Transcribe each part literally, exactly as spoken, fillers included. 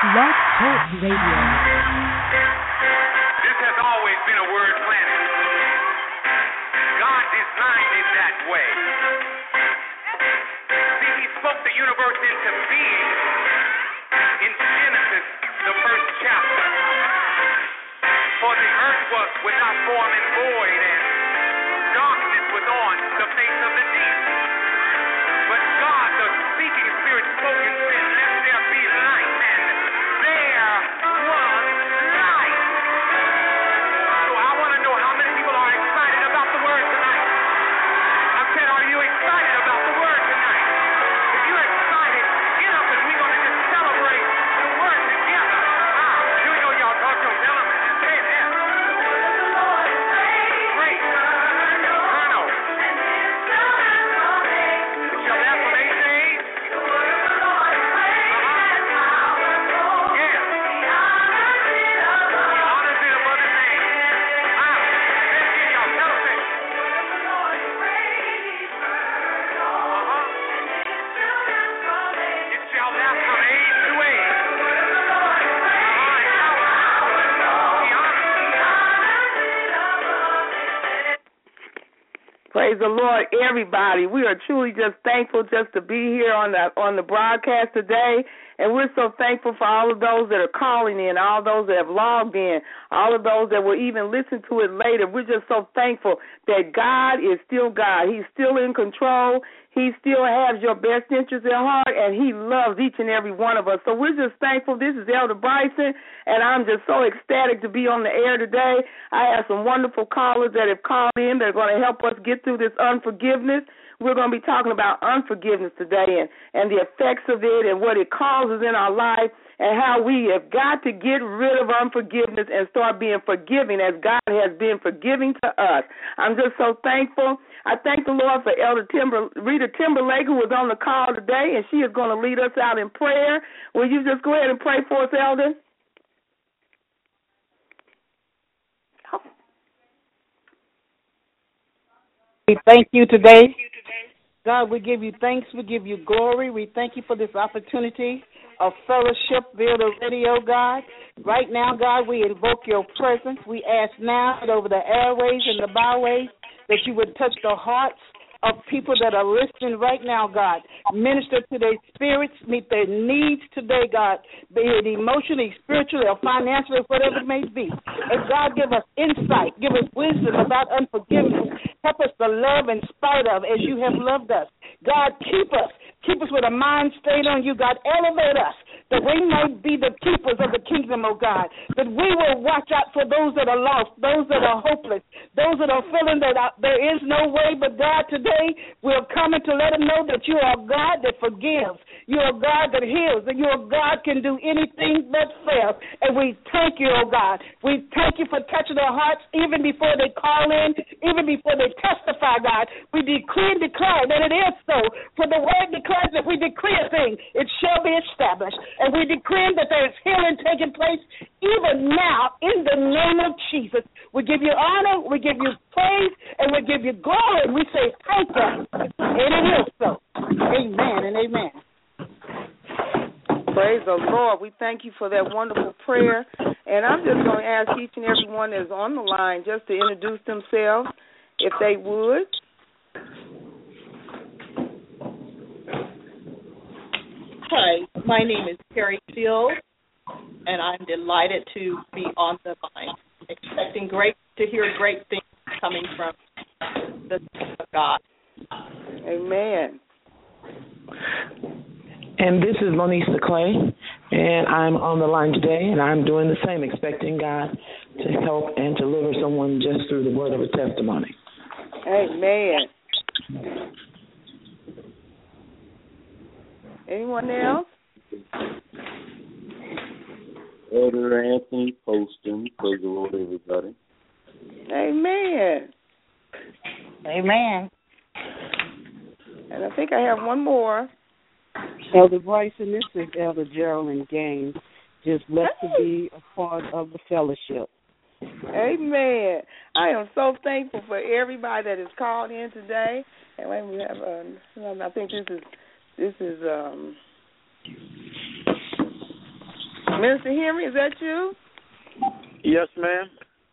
Blog Talk Radio. This has always been a word planet. God designed it that way. See, he spoke the universe into being in Genesis, the first chapter. For the earth was without form and void, and darkness was on the face of the deep. But God, the speaking spirit, spoke and said, let there be light, and there was light. So I want to know how many people are excited about the word tonight. I said, are you excited about the word tonight? If you're excited, get up and we're going to just celebrate the word together. Ah, here we go, y'all. Talk to them. Tell them. Say it there. Great. Eternal. Shall that from age to age? Praise the Lord, everybody. We are truly just thankful just to be here on the on the broadcast today, and we're so thankful for all of those that are calling in, all those that have logged in, all of those that will even listen to it later. We're just so thankful that God is still God. He's still in control. He still has your best interests at heart, and he loves each and every one of us. So we're just thankful. This is Elder Bryson, and I'm just so ecstatic to be on the air today. I have some wonderful callers that have called in that are going to help us get through this unforgiveness. We're going to be talking about unforgiveness today and, and the effects of it and what it causes in our life and how we have got to get rid of unforgiveness and start being forgiving as God has been forgiving to us. I'm just so thankful. I thank the Lord for Elder Timber, Rita Timberlake, who was on the call today, and she is going to lead us out in prayer. Will you just go ahead and pray for us, Elder? We thank you today. God, we give you thanks. We give you glory. We thank you for this opportunity of fellowship via the radio, God. Right now, God, we invoke your presence. We ask now that over the airways and the byways that you would touch the hearts of people that are listening right now, God. Minister to their spirits, meet their needs today, God, be it emotionally, spiritually, or financially, whatever it may be. And God, give us insight, give us wisdom about unforgiveness. Help us to love in spite of as you have loved us. God, keep us. Keep us with a mind stayed on you, God. Elevate us that we might be the keepers of the kingdom, oh God. That we will watch out for those that are lost, those that are hopeless, those that are feeling that there is no way. But God, today we're coming to let them know that you are God that forgives. You are God that heals. And your God can do anything but fail. And we thank you, oh God. We thank you for touching their hearts even before they call in, even before they testify, God. We decree and declare that it is so. For the word declares that we decree a thing, it shall be established. And we decree that there is healing taking place even now in the name of Jesus. We give you honor, we give you praise, and we give you glory. And we say thank you. And it is so. Amen and amen. Praise the Lord. We thank you for that wonderful prayer. And I'm just going to ask each and every one that's on the line just to introduce themselves, if they would. Hi, my name is Carrie Field, and I'm delighted to be on the line, expecting great to hear great things coming from the Son of God. Amen. And this is Monisa Clay, and I'm on the line today, and I'm doing the same, expecting God to help and deliver someone just through the word of a testimony. Amen. Anyone else? Elder Anthony Poston. Praise the Lord, everybody. Amen. Amen. And I think I have one more. Elder Bryson, this is Elder Geraldine Gaines. Just blessed hey. to be a part of the fellowship. Amen. I am so thankful for everybody that has called in today. And when we have, uh, I think this is this is um, Minister Henry, is that you? Yes, ma'am.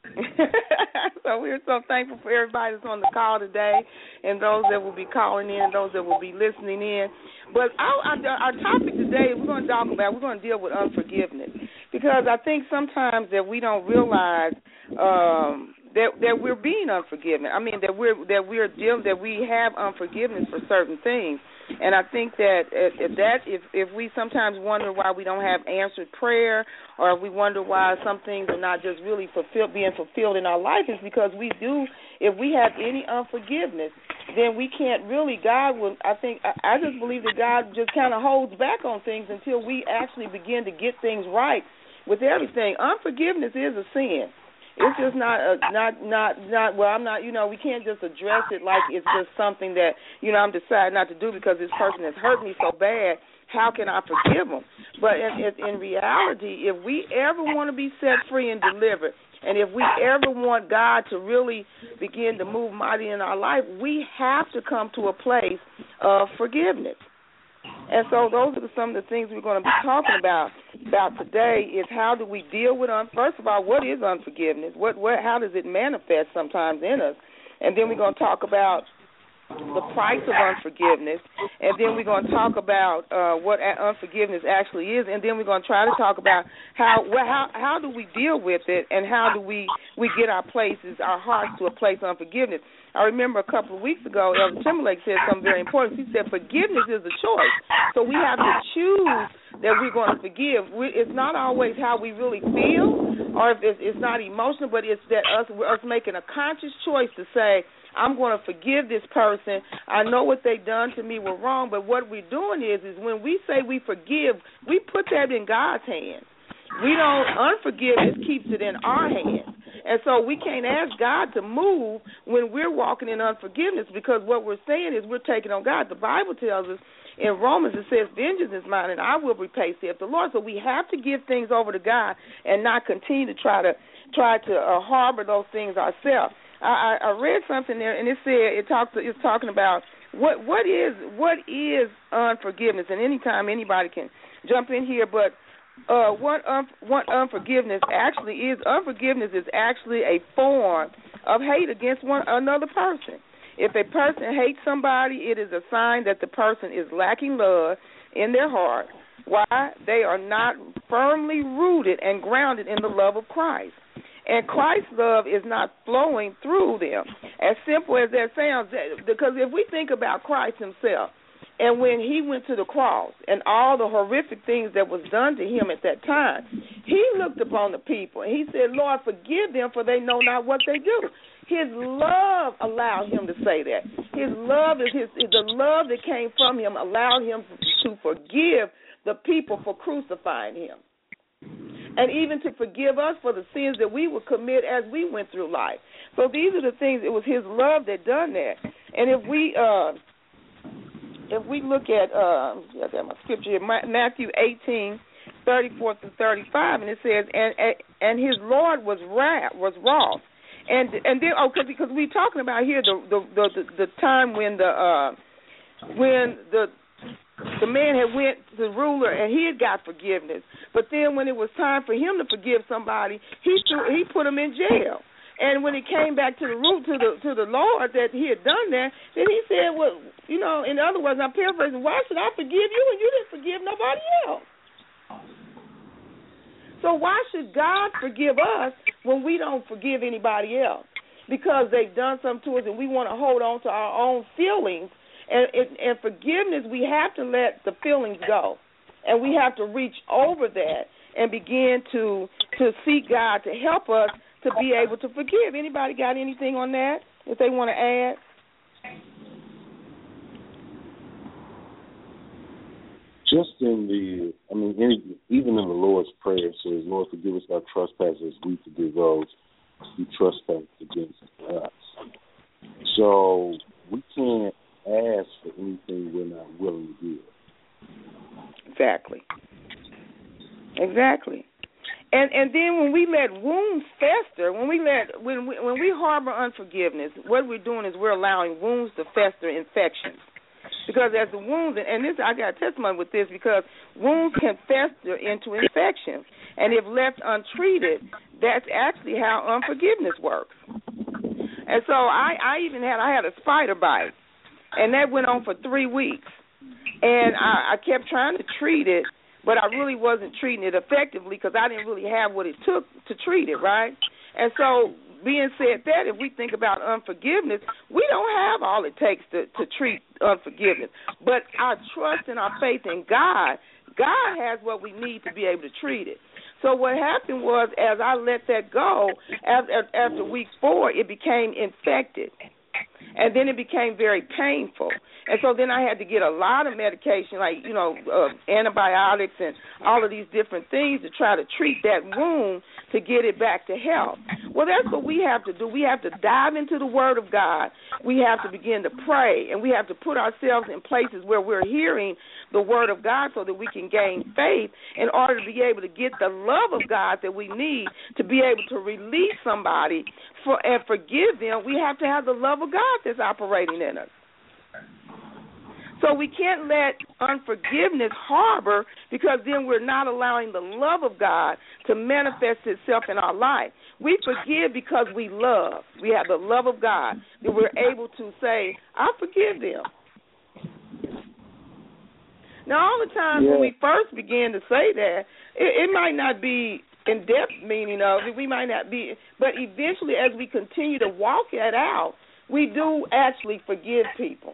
So we're so thankful for everybody that's on the call today, and those that will be calling in, and those that will be listening in. But our, our, our topic today, we're going to talk about, we're going to deal with unforgiveness, because I think sometimes that we don't realize um, that that we're being unforgiven. I mean that we're that we're dealing that we have unforgiveness for certain things. And I think that if that if if we sometimes wonder why we don't have answered prayer, or if we wonder why some things are not just really fulfilled, being fulfilled in our life, is because we do. If we have any unforgiveness, then we can't really. God will. I think I, I just believe that God just kind of holds back on things until we actually begin to get things right with everything. Unforgiveness is a sin. It's just not, a, not, not, not. Well, I'm not. You know, we can't just address it like it's just something that you know I'm deciding not to do because this person has hurt me so bad. How can I forgive them? But in, in reality, if we ever want to be set free and delivered, and if we ever want God to really begin to move mighty in our life, we have to come to a place of forgiveness. And so those are some of the things we're going to be talking about about today is how do we deal with, un- first of all, what is unforgiveness? What, what, how does it manifest sometimes in us? And then we're going to talk about the price of unforgiveness, and then we're going to talk about uh, what unforgiveness actually is, and then we're going to try to talk about how well, how how do we deal with it, and how do we, we get our places, our hearts to a place of unforgiveness. I remember a couple of weeks ago, Elder Timberlake said something very important. He said forgiveness is a choice, so we have to choose that we're going to forgive. We, it's not always how we really feel, or if it's, it's not emotional, but it's that us us making a conscious choice to say, I'm going to forgive this person. I know what they've done to me was wrong, but what we're doing is, is when we say we forgive, we put that in God's hands. We don't, unforgiveness keeps it in our hands. And so we can't ask God to move when we're walking in unforgiveness, because what we're saying is we're taking on God. The Bible tells us in Romans, it says, vengeance is mine and I will repay, saith the Lord. So we have to give things over to God and not continue to try to try to uh, harbor those things ourselves. I, I read something there, and it said it talks. It's talking about what what is what is unforgiveness, and anytime anybody can jump in here. But uh, what un, what unforgiveness actually is? Unforgiveness is actually a form of hate against one another person. If a person hates somebody, it is a sign that the person is lacking love in their heart. Why? They are not firmly rooted and grounded in the love of Christ. And Christ's love is not flowing through them, as simple as that sounds. Because if we think about Christ himself, and when he went to the cross and all the horrific things that was done to him at that time, he looked upon the people and he said, Lord, forgive them, for they know not what they do. His love allowed him to say that. His love is his the love that came from him allowed him to forgive the people for crucifying him. And even to forgive us for the sins that we would commit as we went through life. So these are the things, it was his love that done that. And if we uh, if we look at, uh, I got my scripture here, Matthew eighteen, thirty-four through thirty-five, and it says, and and his Lord was wrath, was wroth. And and then, oh, cause, because we're talking about here the the, the, the time when the, uh, when the, The man had went to the ruler and he had got forgiveness, but then when it was time for him to forgive somebody, he threw, he put him in jail. And when he came back to the root to the to the Lord that he had done that, then he said, "Well, you know, in other words, I'm paraphrasing. Why should I forgive you and you didn't forgive nobody else? So why should God forgive us when we don't forgive anybody else? Because they've done something to us, and we want to hold on to our own feelings." And, and, and forgiveness, we have to let the feelings go, and we have to reach over that and begin to to seek God to help us to be able to forgive. Anybody got anything on that that they want to add? Just in the, I mean, in, even in the Lord's Prayer, it says, Lord, forgive us our trespasses, we forgive those who trespass against us. So we can't ask for anything we're not willing to give. Exactly. Exactly. And and then when we let wounds fester, when we let when we when we harbor unforgiveness, what we're doing is we're allowing wounds to fester, infections. Because as the wounds, and this I got testimony with this, because wounds can fester into infections, and if left untreated, that's actually how unforgiveness works. And so I, I even had I had a spider bite, and that went on for three weeks, and I, I kept trying to treat it, but I really wasn't treating it effectively because I didn't really have what it took to treat it, right? And so, being said that, if we think about unforgiveness, we don't have all it takes to, to treat unforgiveness. But our trust and our faith in God, God has what we need to be able to treat it. So what happened was, as I let that go, after, after week four, it became infected. And then it became very painful. And so then I had to get a lot of medication, like, you know, uh, antibiotics and all of these different things to try to treat that wound to get it back to health. Well, that's what we have to do. We have to dive into the Word of God. We have to begin to pray, and we have to put ourselves in places where we're hearing the Word of God so that we can gain faith in order to be able to get the love of God that we need to be able to release somebody for, and forgive them. We have to have the love of God that's operating in us. So we can't let unforgiveness harbor, because then we're not allowing the love of God to manifest itself in our life. We forgive because we love. We have the love of God that we're able to say, I forgive them. Now, all the times yeah. when we first began to say that, it, it might not be in-depth meaning of it. We might not be, but eventually as we continue to walk it out, we do actually forgive people.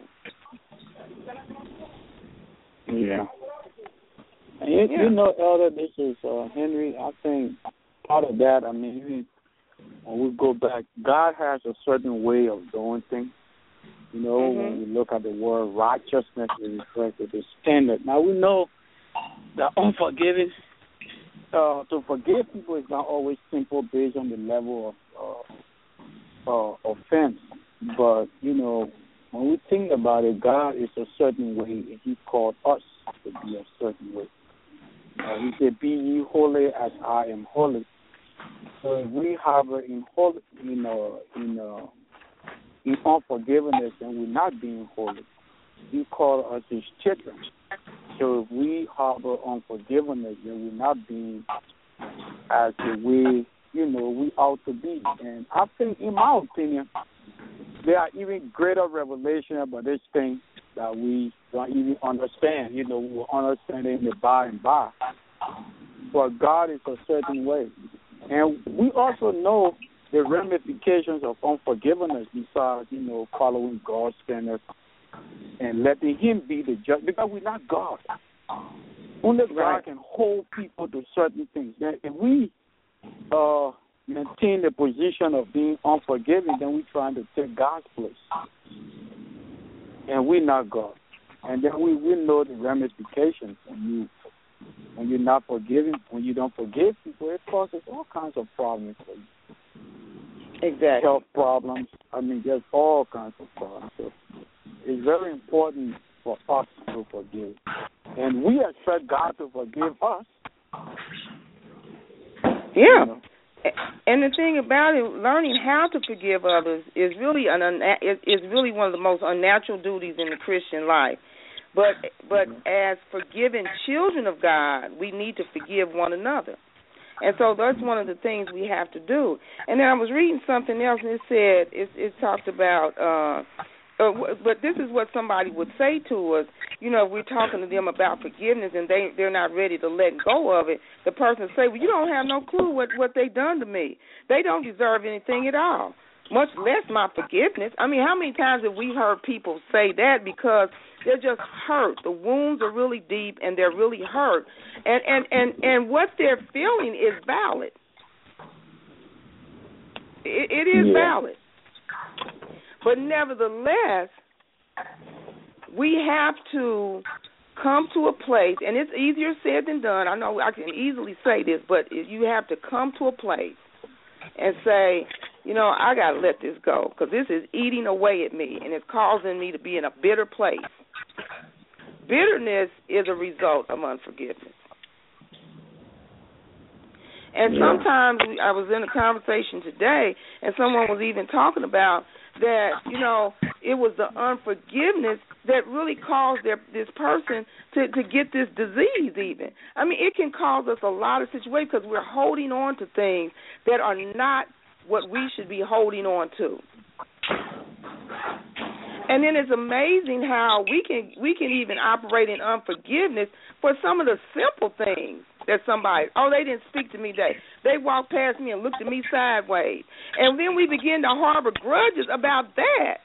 Yeah. And you, yeah. you know, Elder, this is uh, Henry. I think part of that, I mean, even when we go back, God has a certain way of doing things. You know, mm-hmm. when we look at the word righteousness, it refers to the standard. Now, we know that unforgiving, uh, to forgive people is not always simple based on the level of uh, uh, offense. But, you know, when we think about it, God is a certain way, and He called us to be a certain way. Uh, he said, "Be ye holy as I am holy." So if we have in holy, in uh, in uh, in unforgiveness, and we're not being holy, He called us His children. So if we harbor unforgiveness, then we're not being as the way, you know, we ought to be. And I think, in my opinion, there are even greater revelation about this thing that we don't even understand. You know, we will understand it in the by and by. But God is a certain way. And we also know the ramifications of unforgiveness besides, you know, following God's standards and letting Him be the judge, because we're not God. Only right. God can hold people to certain things. Now, if we uh, maintain the position of being unforgiving, then we're trying to take God's place. And we're not God. And then we, we know the ramifications when, you, when you're not forgiving, when you don't forgive people, it causes all kinds of problems for you. Exactly. Health problems. I mean, there's all kinds of problems. So it's very important for us to forgive. And we expect God to forgive us. Yeah. You know? And the thing about it, learning how to forgive others is really an is really one of the most unnatural duties in the Christian life. But but as forgiven children of God, we need to forgive one another. And so that's one of the things we have to do. And then I was reading something else, and it said, it, it talked about, uh, uh, but this is what somebody would say to us, you know, if we're talking to them about forgiveness and they, they're not ready to let go of it, the person say, well, you don't have no clue what, what they done to me. They don't deserve anything at all, much less my forgiveness. I mean, how many times have we heard people say that because they're just hurt? The wounds are really deep and they're really hurt. And, and, and, and what they're feeling is valid. It, it is yeah. valid. But nevertheless, we have to come to a place, and it's easier said than done. I know I can easily say this, but you have to come to a place and say, you know, I got to let this go because this is eating away at me, and it's causing me to be in a bitter place. Bitterness is a result of unforgiveness. And yeah. sometimes I was in a conversation today, and someone was even talking about that, you know, it was the unforgiveness that really caused their, this person to, to get this disease even. I mean, it can cause us a lot of situations because we're holding on to things that are not what we should be holding on to. And then it's amazing how we can we can even operate in unforgiveness for some of the simple things that somebody, oh, they didn't speak to me today. They walked past me and looked at me sideways. And then we begin to harbor grudges about that.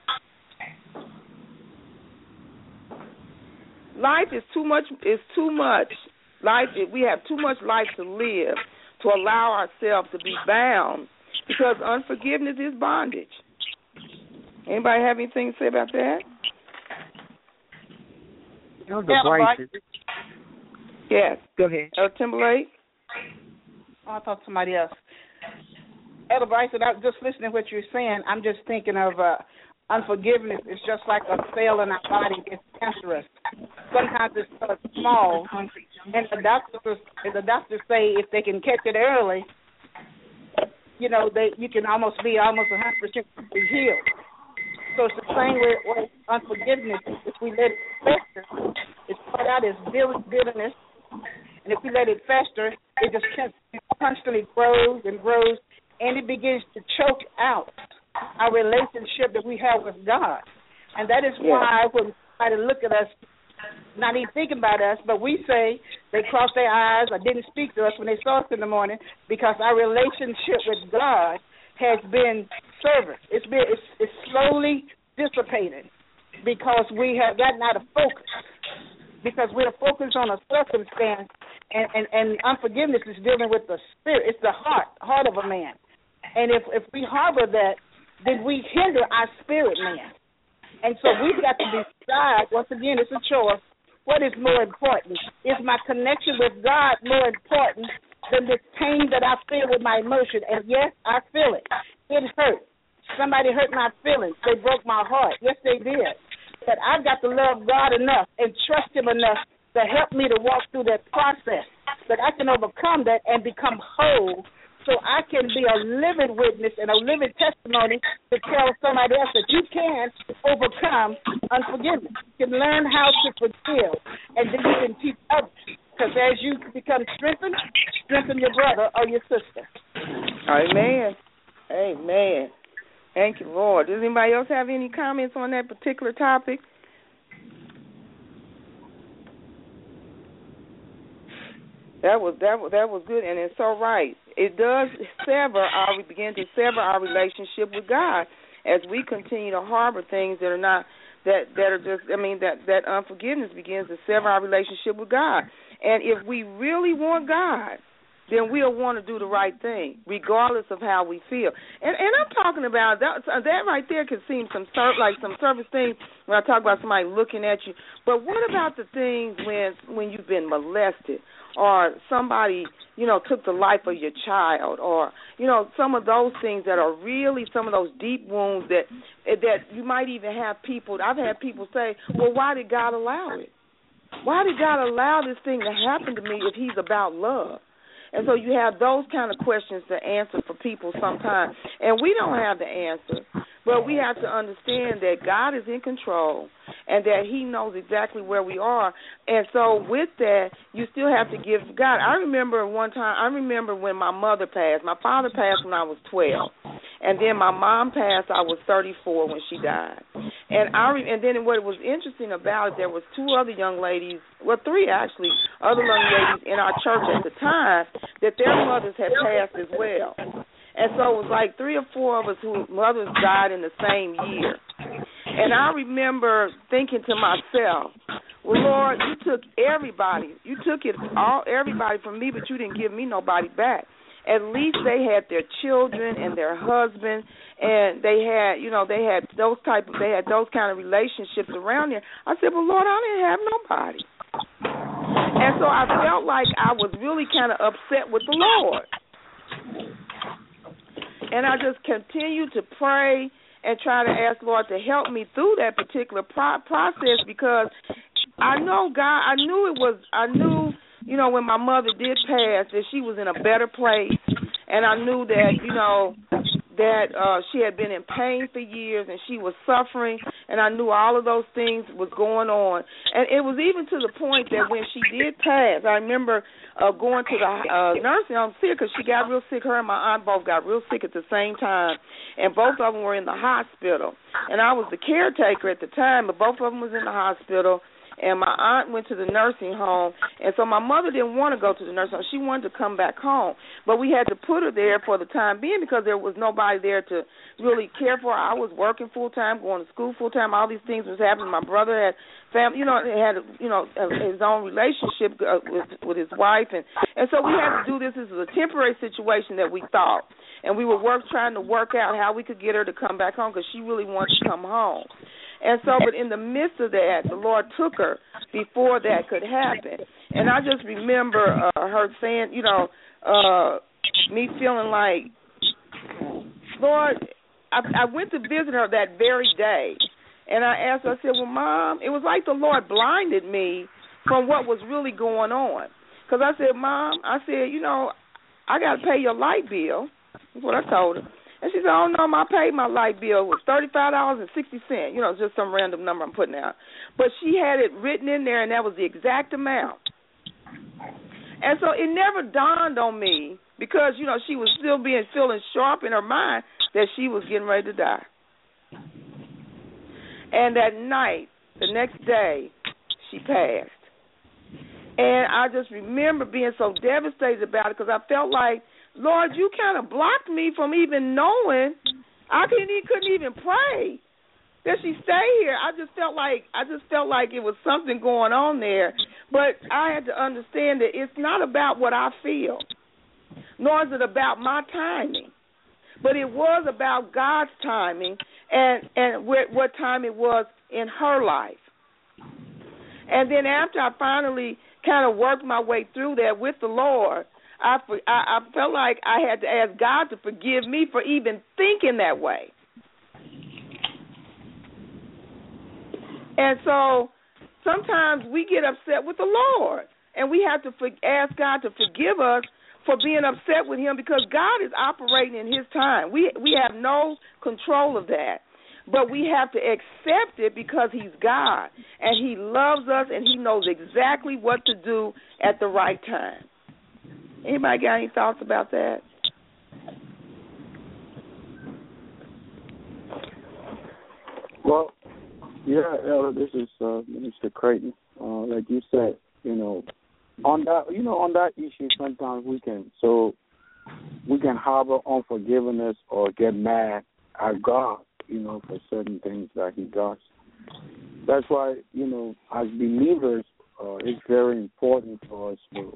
Life is too much, is too much. Life, we have too much life to live to allow ourselves to be bound because unforgiveness is bondage. Anybody have anything to say about that? Elder Bryson. Yes. Go ahead. Elder Timberlake? Oh, I thought somebody else. Elder Bryson, I was just listening to what you're saying. I'm just thinking of uh, unforgiveness. It's just like a cell in our body. It's cancerous. Sometimes it's so small, and the doctors, and the doctors say if they can catch it early, you know, they you can almost be almost one hundred percent healed. So it's the same with, with unforgiveness. If we let it fester, it start out as bitterness, and if we let it fester, it just constantly grows and grows, and it begins to choke out our relationship that we have with God. And that is why when somebody look at us, not even thinking about us, but we say they crossed their eyes or didn't speak to us when they saw us in the morning because our relationship with God has been service. It's been it's, it's slowly dissipated because we have gotten out of focus, because we're focused on a circumstance, and, and, and unforgiveness is dealing with the spirit. It's the heart, heart of a man. And if, if we harbor that, then we hinder our spirit man. And so we've got to decide, once again, it's a choice, what is more important? Is my connection with God more important than this pain that I feel with my emotion? And yes, I feel it. It hurt. Somebody hurt my feelings. They broke my heart. Yes, they did. But I've got to love God enough and trust Him enough to help me to walk through that process, that I can overcome that and become whole, so I can be a living witness and a living testimony to tell somebody else that you can overcome unforgiveness. You can learn how to forgive, and then you can teach others. Because as you become strengthened, strengthen your brother or your sister. Amen. Amen. Thank you, Lord. Does anybody else have any comments on that particular topic? That was that was that was good, and it's so right. It does sever our we begin to sever our relationship with God as we continue to harbor things that are not that that are just I mean that that unforgiveness begins to sever our relationship with God. And if we really want God, then we'll want to do the right thing, regardless of how we feel. And and I'm talking about that that right there can seem some like some surface things when I talk about somebody looking at you. But what about the things when when you've been molested, or somebody, you know, took the life of your child, or, you know, some of those things that are really some of those deep wounds that that you might even have people, I've had people say, well, why did God allow it? Why did God allow this thing to happen to me if He's about love? And so you have those kind of questions to answer for people sometimes. And we don't have the answer, but we have to understand that God is in control and that He knows exactly where we are. And so with that, you still have to give God. I remember one time, I remember when my mother passed. My father passed when I was twelve. And then my mom passed, I was thirty-four when she died. And I re- and then what was interesting about it, there was two other young ladies, well, three actually, other young ladies in our church at the time that their mothers had passed as well. And so it was like three or four of us whose mothers died in the same year. And I remember thinking to myself, well, Lord, you took everybody. You took it all, everybody from me, but you didn't give me nobody back. At least they had their children and their husband, and they had, you know, they had those type of, they had those kind of relationships around there. I said, well, Lord, I didn't have nobody. And so I felt like I was really kind of upset with the Lord. And I just continued to pray and try to ask Lord to help me through that particular pro- process because I know God, I knew it was, I knew, you know, when my mother did pass, that she was in a better place, and I knew that, you know, that uh, she had been in pain for years and she was suffering, and I knew all of those things was going on. And it was even to the point that when she did pass, I remember uh, going to the uh, nursing home sick because she got real sick. Her and my aunt both got real sick at the same time, and both of them were in the hospital. And I was the caretaker at the time, but both of them was in the hospital. And my aunt went to the nursing home, and so my mother didn't want to go to the nursing home. She wanted to come back home, but we had to put her there for the time being because there was nobody there to really care for her. I was working full time, going to school full time. All these things was happening. My brother had family, you know, had you know his own relationship uh, with with his wife, and and so we had to do this. This was a temporary situation that we thought, and we were work trying to work out how we could get her to come back home because she really wanted to come home. And so, but in the midst of that, the Lord took her before that could happen. And I just remember uh, her saying, you know, uh, me feeling like, Lord, I, I went to visit her that very day. And I asked her, I said, well, Mom, it was like the Lord blinded me from what was really going on. Because I said, Mom, I said, you know, I got to pay your light bill. That's what I told her. And she said, oh, no, I paid my light bill. It was thirty-five dollars and sixty cents. You know, it's just some random number I'm putting out. But she had it written in there, and that was the exact amount. And so it never dawned on me because, you know, she was still being feeling sharp in her mind that she was getting ready to die. And that night, the next day, she passed. And I just remember being so devastated about it because I felt like, Lord, you kind of blocked me from even knowing. I couldn't, couldn't even pray that she stay here. I just felt like I just felt like it was something going on there. But I had to understand that it's not about what I feel, nor is it about my timing. But it was about God's timing and and what time it was in her life. And then after I finally kind of worked my way through that with the Lord, I, I, I felt like I had to ask God to forgive me for even thinking that way. And so sometimes we get upset with the Lord, and we have to for, ask God to forgive us for being upset with him because God is operating in his time. We we have no control of that, but we have to accept it because he's God, and he loves us, and he knows exactly what to do at the right time. Anybody got any thoughts about that? Well, yeah, Elder, this is uh, Minister Creighton. Uh, like you said, you know, on that, you know, on that issue, sometimes we can so we can harbor unforgiveness or get mad at God, you know, for certain things that He does. That's why, you know, as believers, uh, it's very important for us to.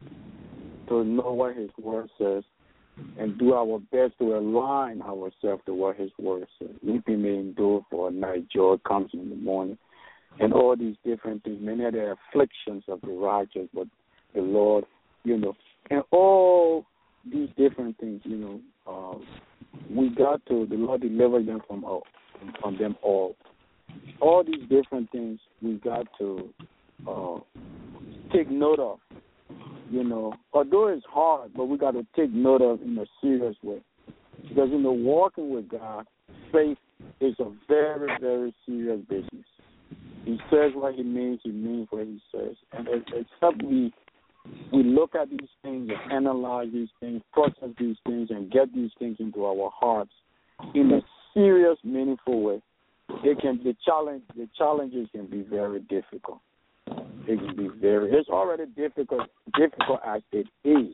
to know what His Word says and do our best to align ourselves to what His Word says. Weeping may endure for a night, joy comes in the morning, and all these different things. Many of the afflictions of the righteous, but the Lord, you know, and all these different things, you know, uh, we got to, the Lord deliver them from all, from them all. All these different things we got to uh, take note of. You know, although it's hard, but we got to take note of in a serious way. Because in the walking with God, faith is a very, very serious business. He says what He means, He means what He says. And except we we look at these things and analyze these things, process these things, and get these things into our hearts in a serious, meaningful way, it can the challenge the challenges can be very difficult. It can be very. It's already difficult, difficult as it is.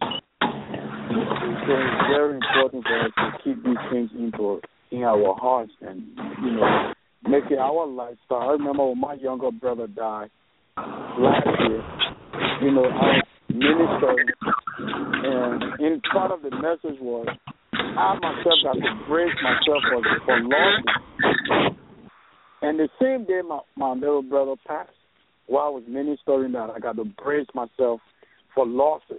So it's very important for us to keep these things into in our hearts and you know make it our lifestyle. I remember when my younger brother died last year. You know, I was ministering, and in part of the message was I myself got to brace myself for for losses. And the same day, my my little brother passed. While I was ministering that, I got to brace myself for losses.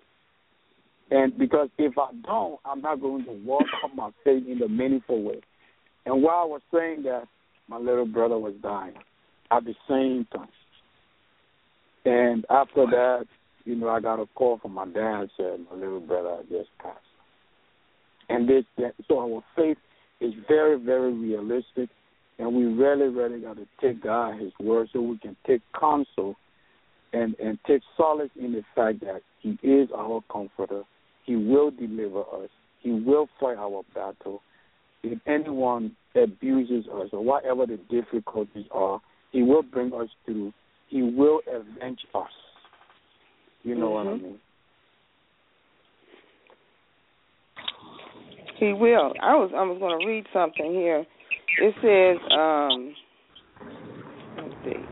And because if I don't, I'm not going to walk up my faith in a meaningful way. And while I was saying that, my little brother was dying at the same time. And after that, you know, I got a call from my dad and said, my little brother had just passed. And this, so our faith is very, very realistic. And we really, really got to take God His word so we can take counsel and, and take solace in the fact that He is our comforter. He will deliver us. He will fight our battle. If anyone abuses us or whatever the difficulties are, He will bring us through. He will avenge us. You know mm-hmm. what I mean? He will. I was I was going to read something here. It says, um, let's see.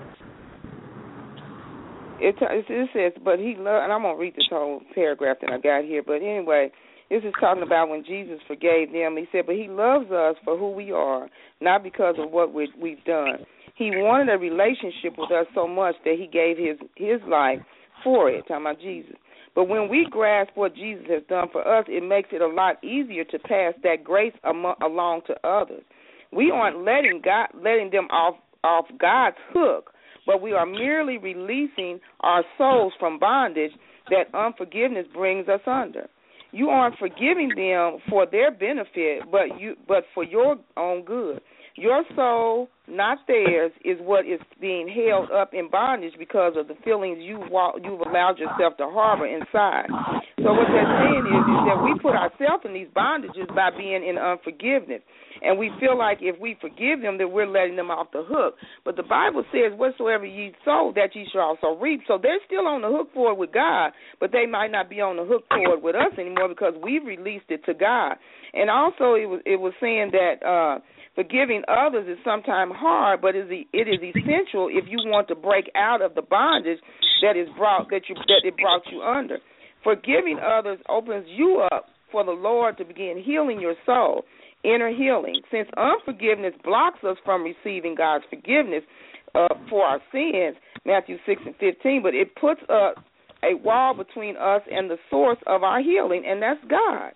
It, it says, but he loved, and I'm going to read this whole paragraph that I got here, but anyway, this is talking about when Jesus forgave them. He said, but he loves us for who we are, not because of what we, we've done. He wanted a relationship with us so much that he gave his, his life for it, talking about Jesus. But when we grasp what Jesus has done for us, it makes it a lot easier to pass that grace am- along to others. We aren't letting God, letting them off, off God's hook, but we are merely releasing our souls from bondage that unforgiveness brings us under. You aren't forgiving them for their benefit, but you, but for your own good. Your soul, not theirs, is what is being held up in bondage because of the feelings you you've allowed yourself to harbor inside. So what they're saying is, is that we put ourselves in these bondages by being in unforgiveness. And we feel like if we forgive them, that we're letting them off the hook. But the Bible says, whatsoever ye sow, that ye shall also reap. So they're still on the hook for it with God, but they might not be on the hook for it with us anymore because we've released it to God. And also it was, it was saying that uh, forgiving others is sometimes hard, but it is essential if you want to break out of the bondage that is brought that you that it brought you under. Forgiving others opens you up for the Lord to begin healing your soul, inner healing. Since unforgiveness blocks us from receiving God's forgiveness uh, for our sins, Matthew six and fifteen, but it puts up a wall between us and the source of our healing, and that's God.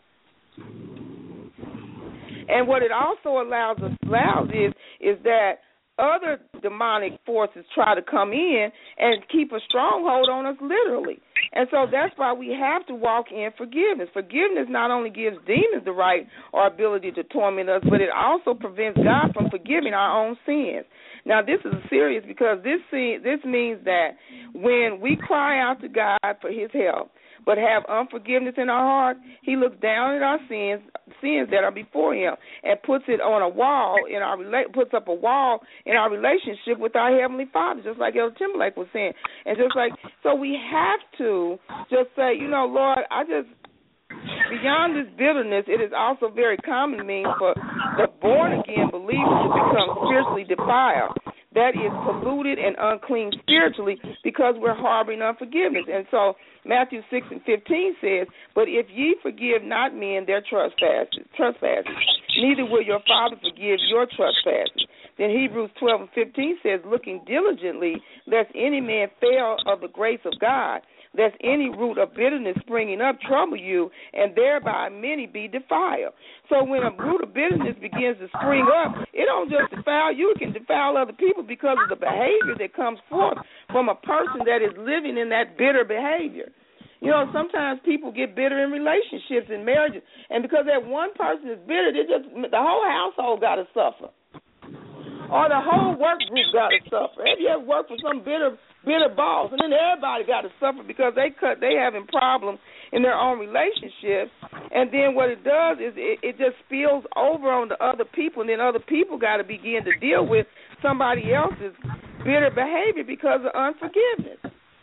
And what it also allows us allows is is that other demonic forces try to come in and keep a stronghold on us literally. And so that's why we have to walk in forgiveness. Forgiveness not only gives demons the right or ability to torment us, but it also prevents God from forgiving our own sins. Now, this is serious because this this means that when we cry out to God for his help, but have unforgiveness in our heart, he looks down at our sins, sins that are before him, and puts it on a wall in our puts up a wall in our relationship with our Heavenly Father, just like Elder Timberlake was saying, and just like so, we have to just say, you know, Lord, I just beyond this bitterness, it is also very common mean for the born again believer to become spiritually defiled. That is polluted and unclean spiritually because we're harboring unforgiveness. And so Matthew six and fifteen says, but if ye forgive not men their trespasses, trespasses, neither will your Father forgive your trespasses. Then Hebrews twelve and fifteen says, looking diligently, lest any man fail of the grace of God, lest any root of bitterness springing up trouble you, and thereby many be defiled. So when a root of bitterness begins to spring up, it don't just defile you, it can defile other people because of the behavior that comes forth from a person that is living in that bitter behavior. You know, sometimes people get bitter in relationships and marriages, and because that one person is bitter, they just the whole household got to suffer. Or the whole work group got to suffer. Have you ever worked for some bitter bitter boss, and then everybody got to suffer because they cut they having problems in their own relationships, and then what it does is it, it just spills over on the other people, and then other people got to begin to deal with somebody else's bitter behavior because of unforgiveness.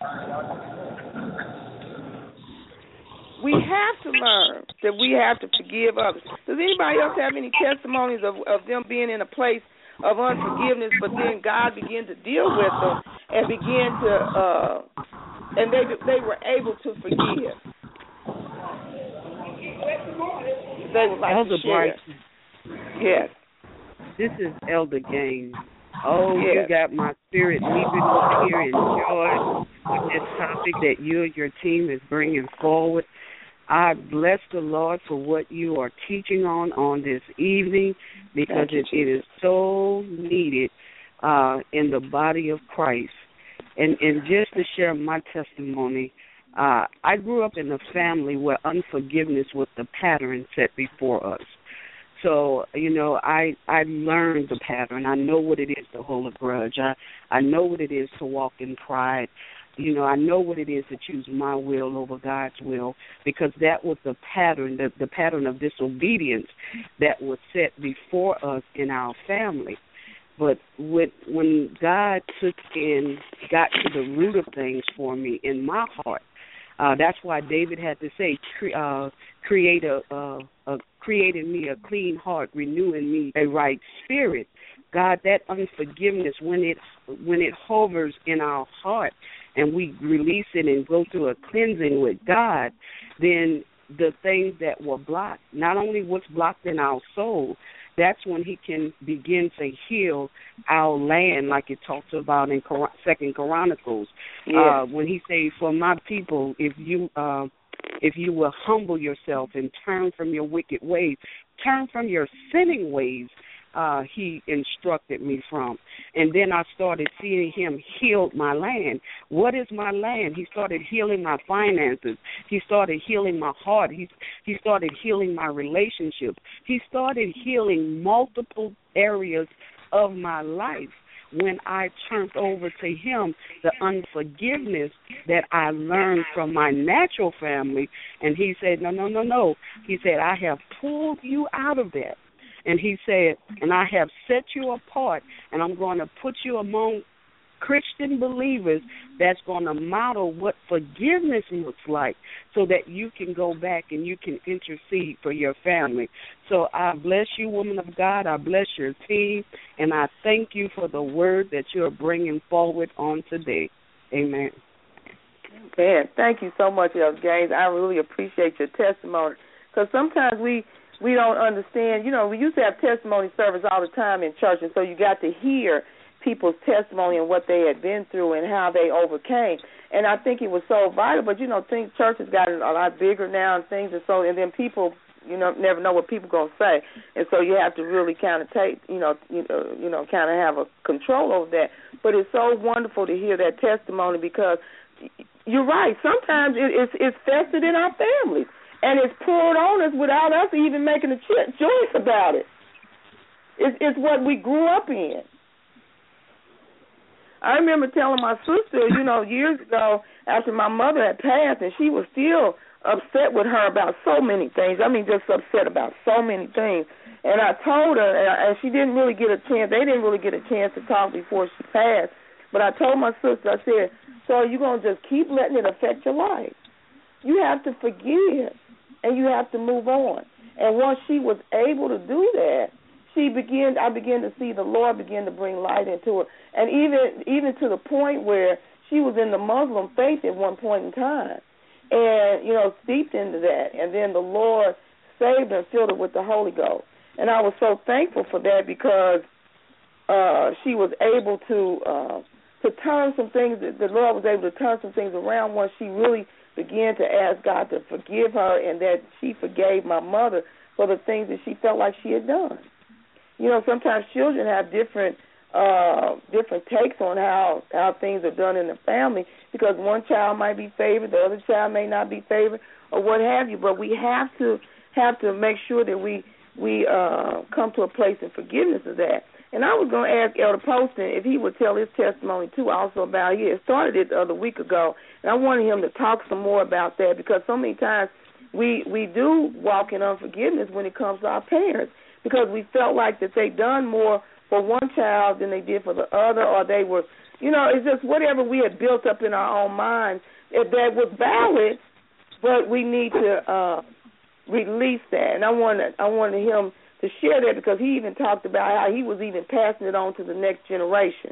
We have to learn that we have to forgive others. Does anybody else have any testimonies of, of them being in a place of unforgiveness, but then God began to deal with them and began to, uh, and they they were able to forgive. They would like Elder to share. Bryson. Yes. This is Elder Gaines. Oh, yes. You got my spirit leaping over here in joy with this topic that you and your team is bringing forward. I bless the Lord for what you are teaching on on this evening because it, it is so needed uh, in the body of Christ. And, and just to share my testimony, uh, I grew up in a family where unforgiveness was the pattern set before us. So, you know, I I learned the pattern. I know what it is to hold a grudge. I, I know what it is to walk in pride. You know, I know what it is to choose my will over God's will, because that was the pattern, the, the pattern of disobedience that was set before us in our family. But with, when God took and got to the root of things for me in my heart, uh, that's why David had to say, cre- uh, create a, uh, a, create in me a clean heart, renew in me a right spirit. God, that unforgiveness, when it when it hovers in our heart and we release it and go through a cleansing with God, then the things that were blocked, not only what's blocked in our soul, that's when he can begin to heal our land, like it talks about in Second Chronicles. Yeah. Uh, when he says, "For my people, if you uh, if you will humble yourself and turn from your wicked ways, turn from your sinning ways," uh, he instructed me from. And then I started seeing him heal my land. What is my land? He started healing my finances. He started healing my heart. He, he started healing my relationships. He started healing multiple areas of my life when I turned over to him the unforgiveness that I learned from my natural family. And he said, no, no, no, no. He said, I have pulled you out of that. And he said, and I have set you apart, and I'm going to put you among Christian believers that's going to model what forgiveness looks like, so that you can go back and you can intercede for your family. So I bless you, woman of God. I bless your team, and I thank you for the word that you're bringing forward on today. Amen. Man, thank you so much, Elder Gaines. I really appreciate your testimony, because sometimes we we don't understand. You know, we used to have testimony service all the time in church, and so you got to hear people's testimony and what they had been through and how they overcame. And I think it was so vital. But, you know, things, churches got a lot bigger now and things, and so, and then people, you know, never know what people going to say. And so you have to really kind of take, you know, you know, you know, kind of have a control over that. But it's so wonderful to hear that testimony, because you're right. Sometimes it, it's, it's festered in our families, and it's poured on us without us even making a choice about it. It's, it's what we grew up in. I remember telling my sister, you know, years ago after my mother had passed, and she was still upset with her about so many things. I mean, just upset about so many things. And I told her, and she didn't really get a chance, they didn't really get a chance to talk before she passed. But I told my sister, I said, so you're going to just keep letting it affect your life. You have to forgive, and you have to move on. And once she was able to do that, she began. I began to see the Lord begin to bring light into her, and even even to the point where she was in the Muslim faith at one point in time, and you know, steeped into that. And then the Lord saved her and filled her with the Holy Ghost. And I was so thankful for that, because uh, she was able to uh, to turn some things. The Lord was able to turn some things around once she really began to ask God to forgive her, and that she forgave my mother for the things that she felt like she had done. You know, sometimes children have different uh, different takes on how, how things are done in the family, because one child might be favored, the other child may not be favored, or what have you. But we have to have to make sure that we we uh, come to a place in forgiveness of that. And I was going to ask Elder Poston if he would tell his testimony too, also about he had started it the other week ago, and I wanted him to talk some more about that, because so many times we we do walk in unforgiveness when it comes to our parents, because we felt like that they done more for one child than they did for the other, or they were, you know, it's just whatever we had built up in our own minds that was valid, but we need to uh, release that. And I wanted, I wanted him to share that, because he even talked about how he was even passing it on to the next generation.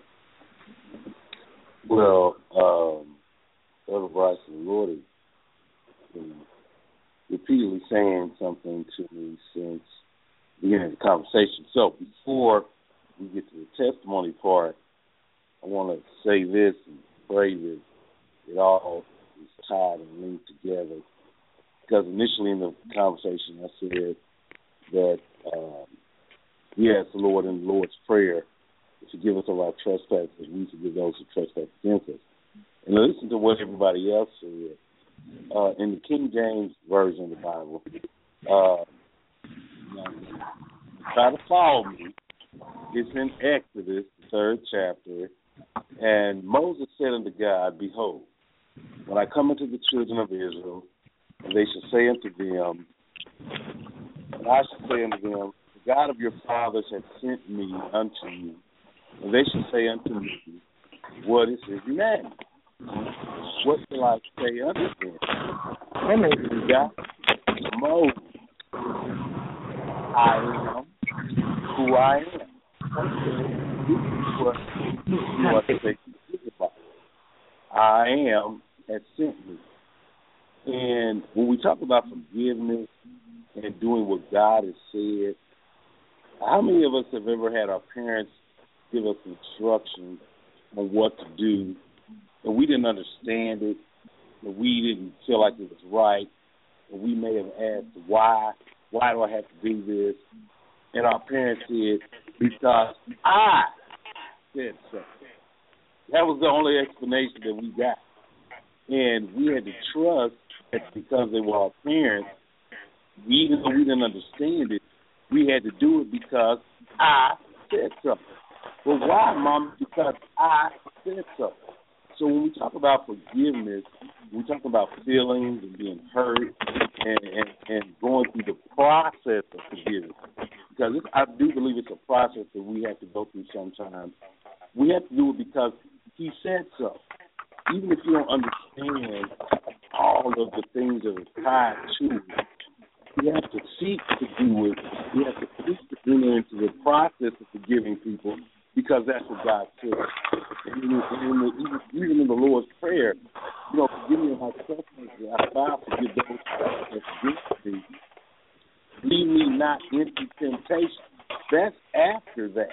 Well, um, Elder Bryce, the Lord has been repeatedly saying something to me since the beginning of the conversation. So before we get to the testimony part, I want to say this and pray that it all is tied and linked together. Because initially in the conversation I said that um, we ask the Lord in the Lord's Prayer to forgive us of our trespasses as we forgive those who trespass against us. And listen to what everybody else said. Uh, in the King James Version of the Bible, uh, try to follow me. It's in Exodus, the third chapter. And Moses said unto God, behold, when I come unto the children of Israel, and they shall say unto them, and I shall say unto them, the God of your fathers hath sent me unto you. And they shall say unto me, what is his name? What shall I say unto them? Amen. God, Moses, I am who I am. This is what, what they about. I am has sent me. And when we talk about forgiveness and doing what God has said, how many of us have ever had our parents give us instructions on what to do, and we didn't understand it, and we didn't feel like it was right, and we may have asked, why? Why do I have to do this? And our parents said, because I said so. That was the only explanation that we got. And we had to trust that because they were our parents, we, even though we didn't understand it, we had to do it because I said so. Well, why, Mom? Because I said so. So when we talk about forgiveness, we talk about feelings and being hurt and, and, and going through the process of forgiveness. Because it's, I do believe it's a process that we have to go through sometimes. We have to do it because he said so. Even if you don't understand all of the things that are tied to it, you have to seek to do it. You have to seek to enter into the process of forgiving people because that's what God said. And in, in the, even, even in the Lord's Prayer, you know, forgive me of my trespasses, I vow to forgive those that forgive me. Lead me not into temptation. That's after that.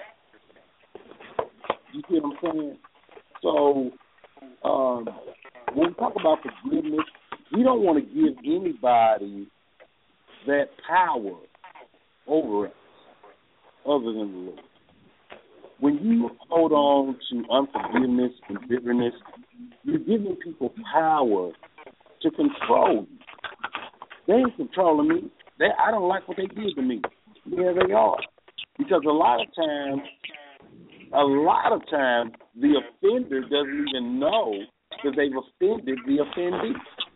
You see what I'm saying? So um, when we talk about forgiveness, we don't want to give anybody that power over us other than the Lord. When you hold on to unforgiveness and bitterness, you're giving people power to control you. They ain't controlling me. They, I don't like what they did to me. Yeah, they are. Because a lot of times, a lot of times, the offender doesn't even know that they've offended the offendee.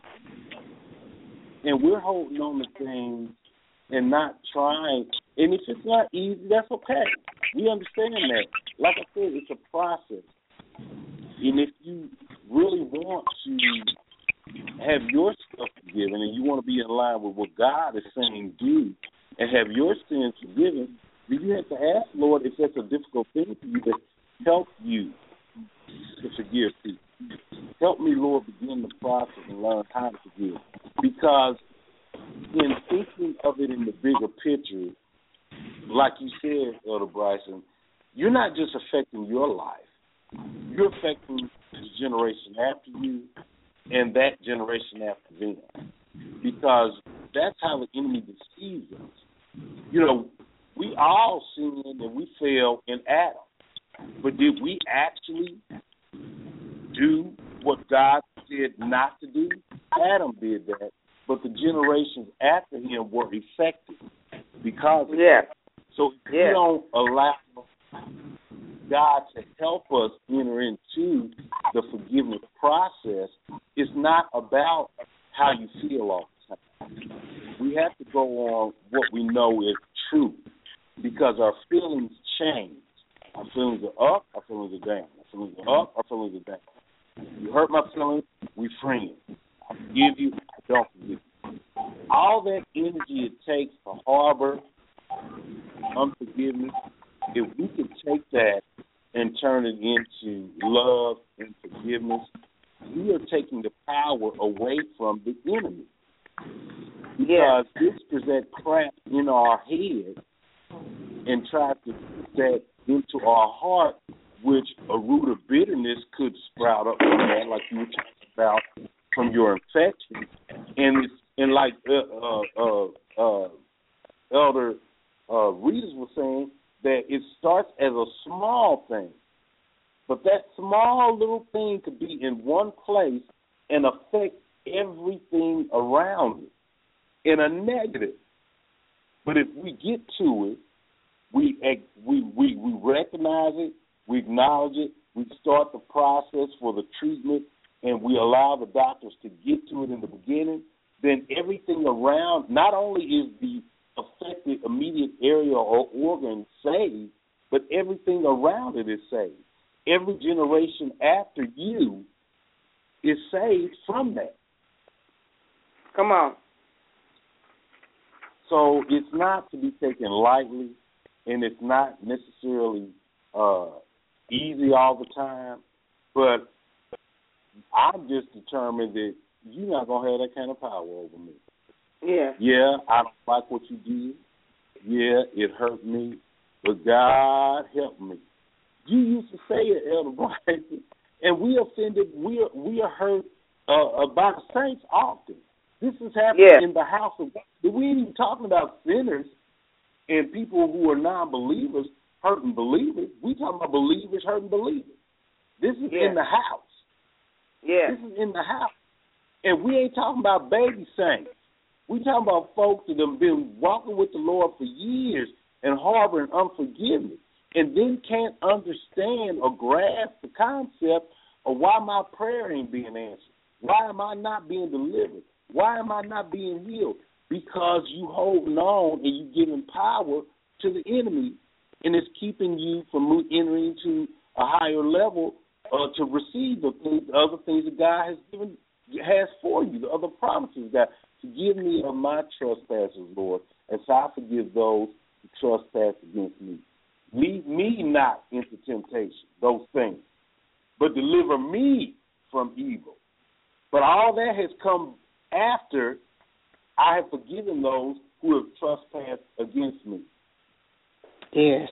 And we're holding on to things and not trying. And if it's not easy, that's okay. We understand that. Like I said, it's a process. And if you really want to have your stuff forgiven and you want to be in line with what God is saying do and have your sins forgiven, then you have to ask, Lord, if that's a difficult thing for you, to help you to forgive people. Help me, Lord, begin the process and learn how to forgive. Because in thinking of it in the bigger picture, like you said, Elder Bryson, you're not just affecting your life. You're affecting the generation after you and that generation after them. Because that's how the enemy deceives us. You know, we all sinned and we fell in Adam. But did we actually do what God said not to do? Adam did that. But the generations after him were affected because of yeah. that. So if yeah. we don't allow God to help us enter into the forgiveness process, it's not about how you feel all the time. We have to go on what we know is true because our feelings change. Our feelings are up, our feelings are down. Our feelings are up, our feelings are down. You hurt my feelings, we friends. I forgive you, I don't forgive you. All that energy it takes to harbor unforgiveness, if we can take that and turn it into love and forgiveness, we are taking the power away from the enemy. Because yeah. this is that crap in our head and try to put that into our heart, which a root of bitterness could sprout up from that, like you were talking about, from your infection. And it's and like uh, uh, uh, uh, Elder uh, Readers was saying, that it starts as a small thing. But that small little thing could be in one place and affect everything around it in a negative. But if we get to it we we we we recognize it, we acknowledge it, we start the process for the treatment, and we allow the doctors to get to it in the beginning, then everything around, not only is the affected immediate area or organ saved, but everything around it is saved. Every generation after you is saved from that. Come on. So it's not to be taken lightly, and it's not necessarily uh, easy all the time, but I'm just determined that you're not going to have that kind of power over me. Yeah. Yeah, I don't like what you did. Yeah, it hurt me, but God help me. You used to say it, Elder Brian, and we offended, we are, we are hurt uh, by the saints often. This is happening yeah. in the house of God. We ain't even talking about sinners and people who are non-believers hurting believers. We talking about believers hurting believers. This is yeah. in the house. Yeah. This is in the house. And we ain't talking about baby saints. We talking about folks that have been walking with the Lord for years and harboring unforgiveness and then can't understand or grasp the concept of why my prayer ain't being answered. Why am I not being delivered? Why am I not being healed? Because you holding on and you giving power to the enemy, and it's keeping you from entering into a higher level uh, to receive the, things, the other things that God has given has for you, the other promises. God, forgive me of my trespasses, Lord, as I forgive those who trespass against me. Lead me not into temptation, those things, but deliver me from evil. But all that has come after I have forgiven those who have trespassed against me. Yes.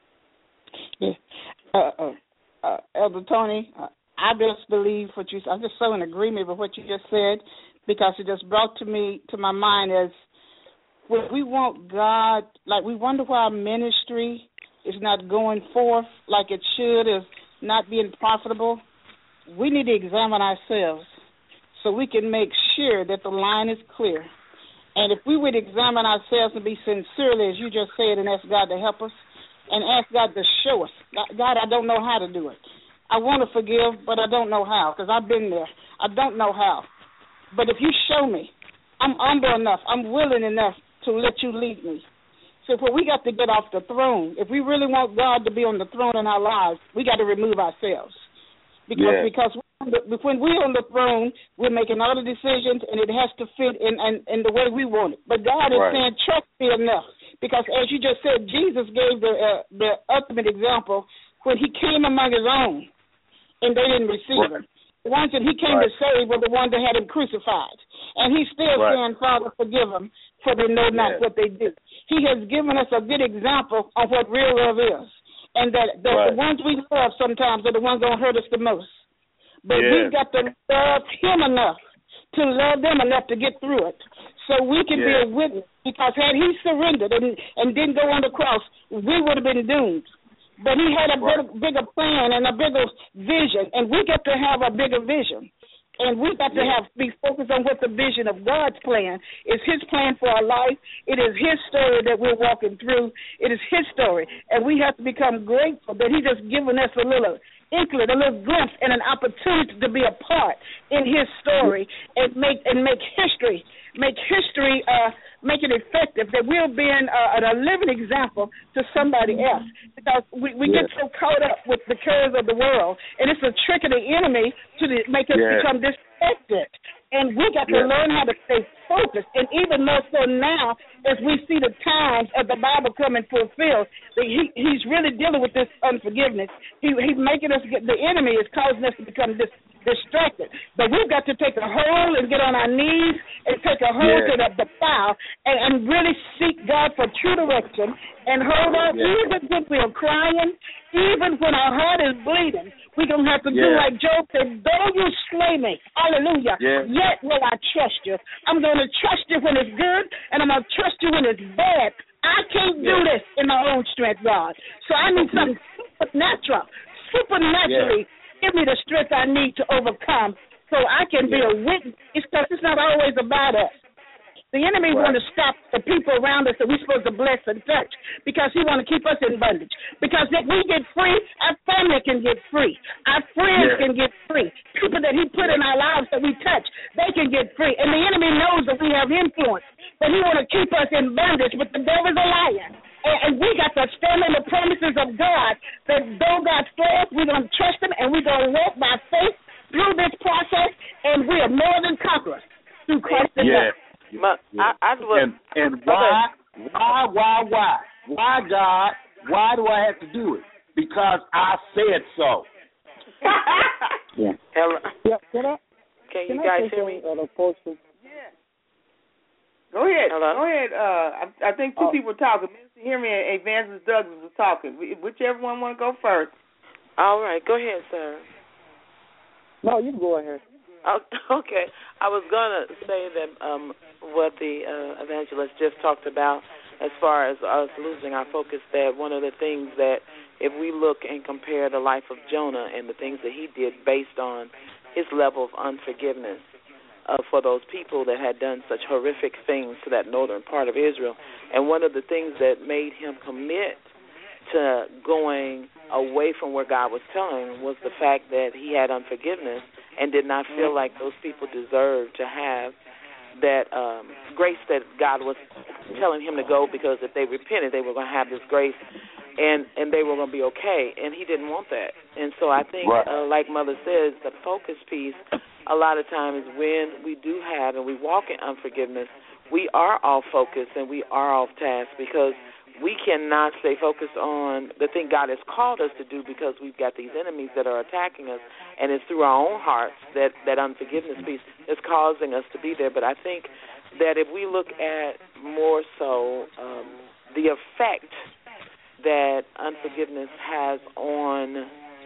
yes. Uh, uh, uh, Elder Tony, uh, I just believe what you. I'm just so in agreement with what you just said, because it just brought to me to my mind as when we want God, like we wonder why our ministry is not going forth like it should, is not being profitable. We need to examine ourselves so we can make sure that the line is clear. And if we would examine ourselves and be sincerely, as you just said, and ask God to help us, and ask God to show us. God, I don't know how to do it. I want to forgive, but I don't know how, because I've been there. I don't know how. But if you show me, I'm humble enough, I'm willing enough to let you lead me. So if we got to get off the throne, if we really want God to be on the throne in our lives, we got to remove ourselves. Because, yes. because when we're on the throne, we're making all the decisions, and it has to fit in, in, in the way we want it. But God is right. saying, trust me enough. Because as you just said, Jesus gave the uh, the ultimate example when he came among his own, and they didn't receive right. him. The ones that he came right. to save were the ones that had him crucified. And he's still right. saying, Father, forgive them, for they know not yes. what they do. He has given us a good example of what real love is. And that, that right. the ones we love sometimes are the ones that hurt us the most. But yes. we've got to love him enough to love them enough to get through it. So we can yes. be a witness. Because had he surrendered and, and didn't go on the cross, we would have been doomed. But he had a right. bigger, bigger plan and a bigger vision. And we get to have a bigger vision. And we got to have be focused on what the vision of God's plan is. His plan for our life. It is his story that we're walking through. It is his story. And we have to become grateful that he just given us a little inkling, a little glimpse, and an opportunity to be a part in his story and make and make history, make history, uh, make it effective, that we're being uh, a living example to somebody else. Because we, we yes. get so caught up with the cares of the world, and it's a trick of the enemy to the, make us yes. become distracted. And we got to yes. learn how to stay focused. And even more so now, as we see the times of the Bible coming fulfilled, he, he's really dealing with this unforgiveness. He, he's making us get, the enemy is causing us to become dis, distracted. But we've got to take a hold and get on our knees and take a hold yes. to the, the plow and, and really seek God for true direction and hold on yes. even when we're crying, even when our heart is bleeding. We're going to have to yes. do like Job said, though you slay me, hallelujah, yes. yet will I trust you. I'm going to trust you when it's good, and I'm going to trust you when it's bad. I can't yes. do this in my own strength, God. So I need something supernatural, supernaturally. Yes. Give me the strength I need to overcome so I can yes. be a witness. It's because it's not always about us. The enemy right. want to stop the people around us that we're supposed to bless and touch because he want to keep us in bondage. Because if we get free, our family can get free. Our friends yeah. can get free. People that he put in our lives that we touch, they can get free. And the enemy knows that we have influence, but he want to keep us in bondage. But the devil's a liar. And, and we got to stand in the promises of God that though God says, we're going to trust him and we're going to walk by faith through this process, and we are more than conquerors through Christ in yeah. us. My, I, I and, and why, why, why, why, why, God? Why do I have to do it? Because I said so. yeah. Hello. Yeah. Can I? Can, can you I guys hear me? Uh, yeah. Go ahead. Hello? Go ahead. Uh, I, I think two oh. people were talking. Minister Henry and Evangelist Douglas was talking. Whichever one want to go first. All right. Go ahead, sir. No, you go ahead. Oh, okay. I was going to say that um, what the uh, evangelist just talked about as far as us losing our focus, that one of the things that if we look and compare the life of Jonah and the things that he did based on his level of unforgiveness uh, for those people that had done such horrific things to that northern part of Israel, and one of the things that made him commit to going away from where God was telling him was the fact that he had unforgiveness and did not feel like those people deserved to have that um, grace that God was telling him to go, because if they repented, they were going to have this grace and, and they were going to be okay, and he didn't want that. And so I think, right. uh, like Mother says, the focus piece, a lot of times when we do have and we walk in unforgiveness, we are off focus and we are off task, because we cannot stay focused on the thing God has called us to do, because we've got these enemies that are attacking us, and it's through our own hearts that, that unforgiveness piece is causing us to be there. But I think that if we look at more so um, the effect that unforgiveness has on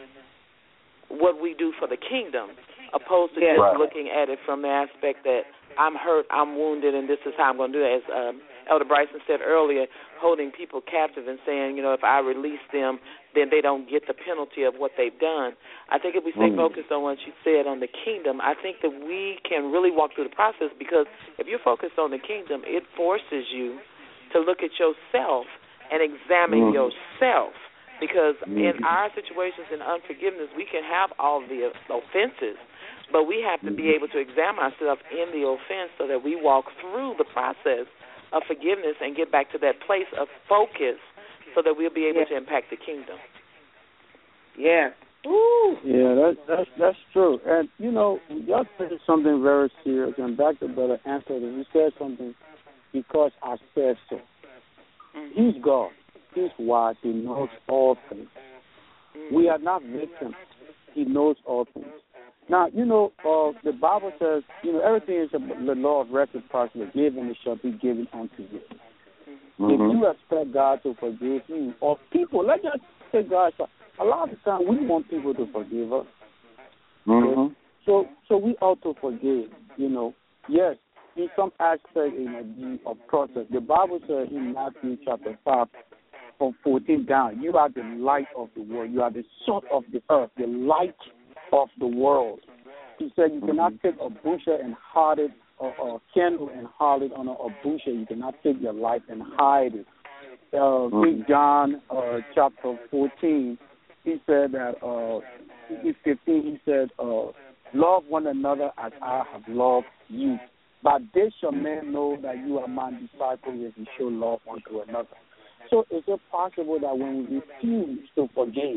what we do for the kingdom, opposed to yeah, just right. looking at it from the aspect that I'm hurt, I'm wounded, and this is how I'm going to do it. As um, Elder Bryson said earlier, holding people captive and saying, you know, if I release them, then they don't get the penalty of what they've done. I think if we stay mm. focused on what you said on the kingdom, I think that we can really walk through the process, because if you're focused on the kingdom, it forces you to look at yourself and examine mm. yourself. Because mm. in our situations in unforgiveness, we can have all the offenses, but we have to be able to examine ourselves in the offense so that we walk through the process of forgiveness and get back to that place of focus so that we'll be able yeah. to impact the kingdom. Yeah. Ooh. Yeah, that's that's that's true. And you know, y'all said something very serious, and back to Brother Anthony, he said something because I said so. Mm-hmm. He's God. He's wise. He knows all things. Mm-hmm. We are not victims. He knows all things. Now, you know, uh, the Bible says, you know, everything is the law of reciprocity. Give and it shall be given unto you. Mm-hmm. If you expect God to forgive you, or people, let's just say God, a lot of times we want people to forgive us. Mm-hmm. Okay? So so we ought to forgive, you know. Yes, in some aspect, you know, of process. The Bible says in Matthew chapter five, from fourteen down, you are the light of the world. You are the salt of the earth, the light of the world. He said you cannot take a bushel and hide it, or a candle and hide it on a, a bushel. You cannot take your life and hide it. Uh, Big John uh, chapter fourteen, he said that, uh, fifteen, he said, uh, love one another as I have loved you. By this shall men know that you are my disciples if you show love one to another. So is it possible that when we refuse to forgive,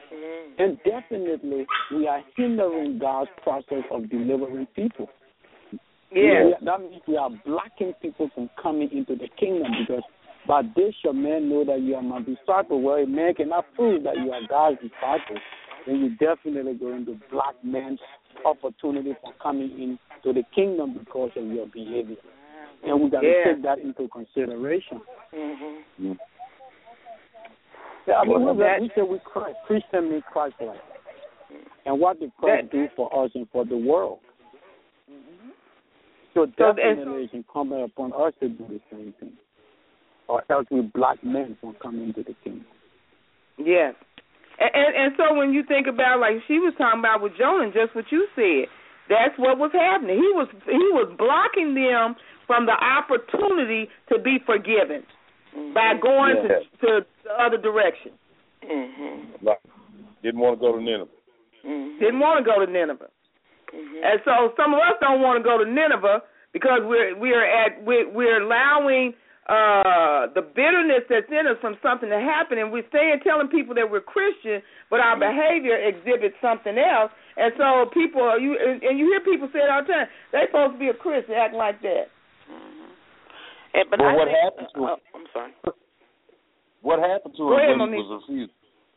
and definitely we are hindering God's process of delivering people? Yeah. That means we are blocking people from coming into the kingdom, because by this shall men know that you are my disciple. Well, a man cannot prove that you are God's disciple, then you definitely going to block man's opportunity for coming into the kingdom because of your behavior. And we got to yeah. take that into consideration. Mm-hmm. Yeah, I mean, well, we, we say we Christ. Christian means Christ-like. And what did Christ that, do for us and for the world? Mm-hmm. So definitely it's incumbent upon us to do the same thing, or else we block men from coming into the kingdom. Yes. And, and and so when you think about, like she was talking about with Jonah, just what you said, that's what was happening. He was he was blocking them from the opportunity to be forgiven mm-hmm. by going yeah. to, to the other direction. Mm-hmm. Like, didn't want to go to Nineveh. Mm-hmm. Didn't want to go to Nineveh. Mm-hmm. And so some of us don't want to go to Nineveh because we're we're at we're, we're allowing uh, the bitterness that's in us from something to happen, and we're saying telling people that we're Christian, but our mm-hmm. behavior exhibits something else. And so people you and, and you hear people say it all the time. They're supposed to be a Christian acting like that. Mm-hmm. And, but well, I what think, happened to uh, him? oh, I'm sorry. What happened to Go him ahead, when Monique. he was refused?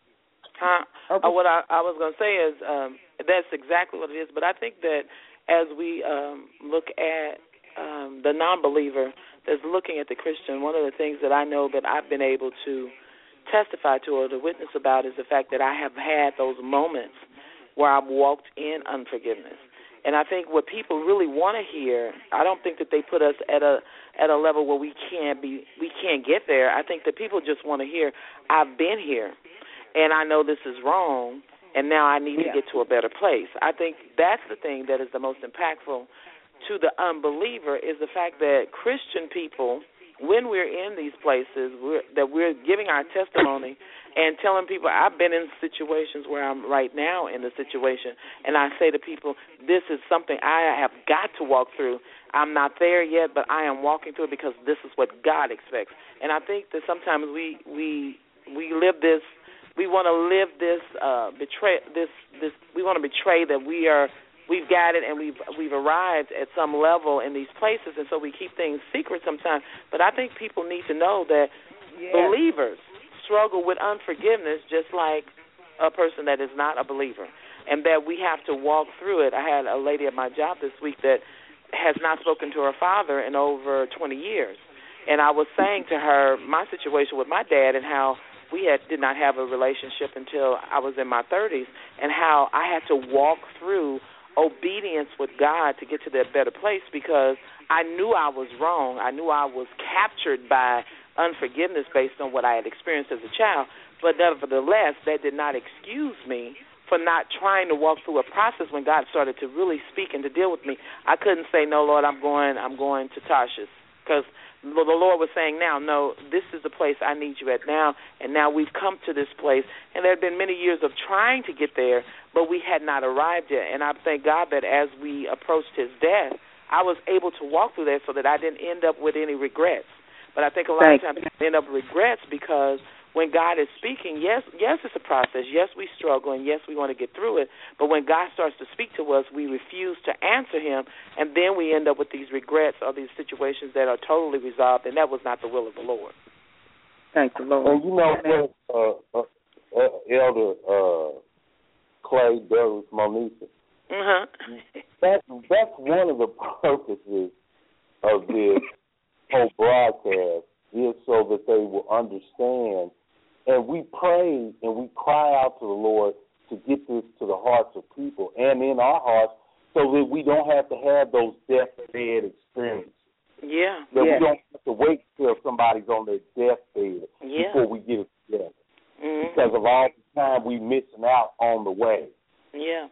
Huh? Okay. Uh, what I, I was going to say is um, that's exactly what it is. But I think that as we um, look at um, the non-believer that's looking at the Christian, one of the things that I know that I've been able to testify to or to witness about is the fact that I have had those moments where I've walked in unforgiveness. And I think what people really want to hear, I don't think that they put us at a at a level where we can't be we can't get there. I think that people just want to hear, I've been here. And I know this is wrong, and now I need yeah. to get to a better place. I think that's the thing that is the most impactful to the unbeliever is the fact that Christian people, when we're in these places, we're, that we're giving our testimony and telling people, I've been in situations where I'm right now in the situation, and I say to people, this is something I have got to walk through. I'm not there yet, but I am walking through it because this is what God expects. And I think that sometimes we we we live this. We want to live this uh, betray this this. We want to betray that we are we've got it and we've we've arrived at some level in these places, and so we keep things secret sometimes. But I think people need to know that yeah. believers struggle with unforgiveness just like a person that is not a believer, and that we have to walk through it. I had a lady at my job this week that has not spoken to her father in over twenty years, and I was saying to her my situation with my dad and how we had did not have a relationship until I was in my thirties, and how I had to walk through obedience with God to get to that better place because I knew I was wrong. I knew I was captured by unforgiveness based on what I had experienced as a child, but nevertheless, that did not excuse me for not trying to walk through a process when God started to really speak and to deal with me. I couldn't say, no, Lord, I'm going, I'm going to Tarshish, because the Lord was saying, now, no, this is the place I need you at now, and now we've come to this place. And there had been many years of trying to get there, but we had not arrived yet. And I thank God that as we approached his death, I was able to walk through that so that I didn't end up with any regrets. But I think a lot Thank of times we end up with regrets because when God is speaking, yes, yes, it's a process. Yes, we struggle, and yes, we want to get through it. But when God starts to speak to us, we refuse to answer him, and then we end up with these regrets or these situations that are totally resolved, and that was not the will of the Lord. Thank the Lord. And you know, uh, uh, uh, Elder uh, Clay, Douglas, Monica, uh-huh. that's, that's one of the purposes of this whole broadcast, is so that they will understand. And we pray and we cry out to the Lord to get this to the hearts of people and in our hearts so that we don't have to have those deathbed experiences. Yeah. That yeah. we don't have to wait till somebody's on their deathbed yeah. before we get it together. Mm-hmm. Because of all the time we missing out on the way. Yeah.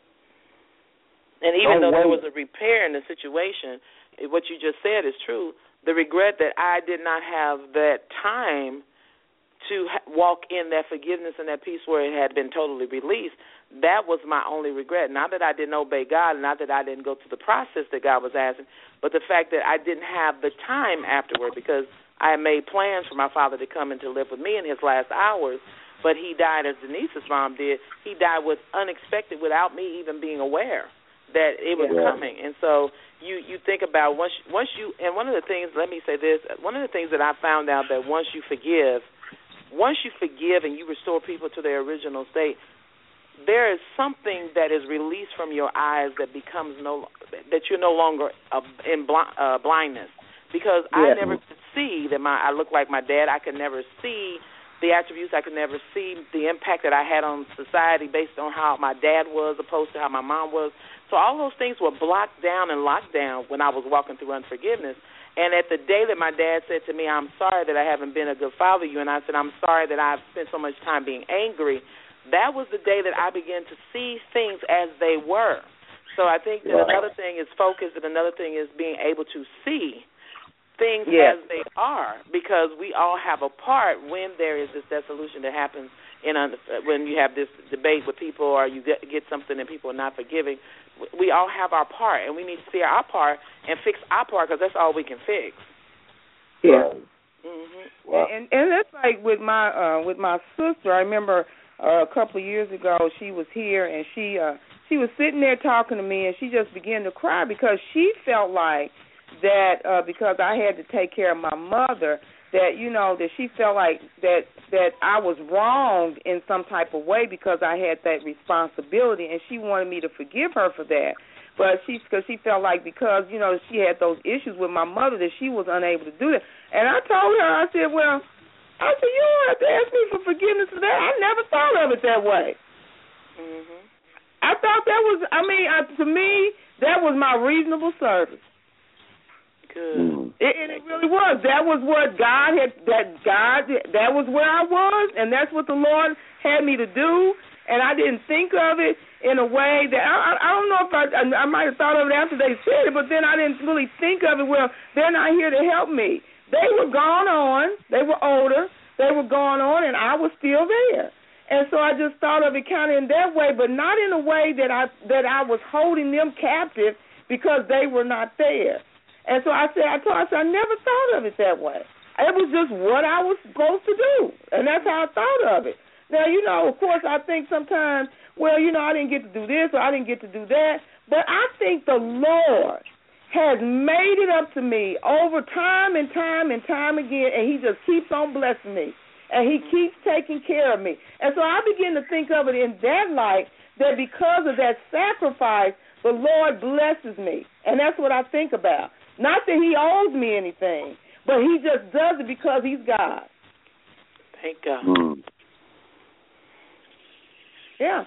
And even don't though there wait. was a repair in the situation, what you just said is true. The regret that I did not have that time to ha- walk in that forgiveness and that peace where it had been totally released, that was my only regret. Not that I didn't obey God, not that I didn't go through the process that God was asking, but the fact that I didn't have the time afterward because I had made plans for my father to come and to live with me in his last hours, but he died as Denise's mom did. He died with unexpected without me even being aware that it was yeah. coming. And so you, you think about once once you, and one of the things, let me say this, one of the things that I found out that once you forgive, once you forgive and you restore people to their original state, there is something that is released from your eyes that becomes no, that you're no longer uh, in bl- uh, blindness. Because yeah. I never could see that my I look like my dad. I could never see the attributes. I could never see the impact that I had on society based on how my dad was opposed to how my mom was. So all those things were blocked down and locked down when I was walking through unforgiveness. And at the day that my dad said to me, I'm sorry that I haven't been a good father to you, and I said, I'm sorry that I've spent so much time being angry, that was the day that I began to see things as they were. So I think that wow. another thing is focus, and another thing is being able to see things yes. as they are, because we all have a part when there is this dissolution that happens in when you have this debate with people, or you get, get something and people are not forgiving. We all have our part, and we need to see our part and fix our part, because that's all we can fix. Yeah. Mm-hmm. Wow. And and that's like with my uh, with my sister. I remember uh, a couple of years ago she was here, and she uh, she was sitting there talking to me, and she just began to cry because she felt like that uh, because I had to take care of my mother, that, you know, that she felt like that that I was wronged in some type of way because I had that responsibility, and she wanted me to forgive her for that. But she, because she felt like because, you know, she had those issues with my mother that she was unable to do that. And I told her, I said, well, I said, you don't have to ask me for forgiveness for that. I never thought of it that way. Mm-hmm. I thought that was, I mean, I, to me, that was my reasonable service. Good. It, and it really was. That was what God had, that God, that was where I was, and that's what the Lord had me to do. And I didn't think of it in a way that, I, I don't know if I, I might have thought of it after they said it, but then I didn't really think of it, well, they're not here to help me. They were gone on, they were older, they were gone on, and I was still there. And so I just thought of it kind of in that way, but not in a way that I that I was holding them captive because they were not there. And so I said, I told her, I said, I never thought of it that way. It was just what I was supposed to do, and that's how I thought of it. Now, you know, of course, I think sometimes, well, you know, I didn't get to do this or I didn't get to do that, but I think the Lord has made it up to me over time and time and time again, and he just keeps on blessing me, and he keeps taking care of me. And so I begin to think of it in that light, that because of that sacrifice, the Lord blesses me, and that's what I think about. Not that he owes me anything, but he just does it because he's God. Thank God. Mm. Yeah.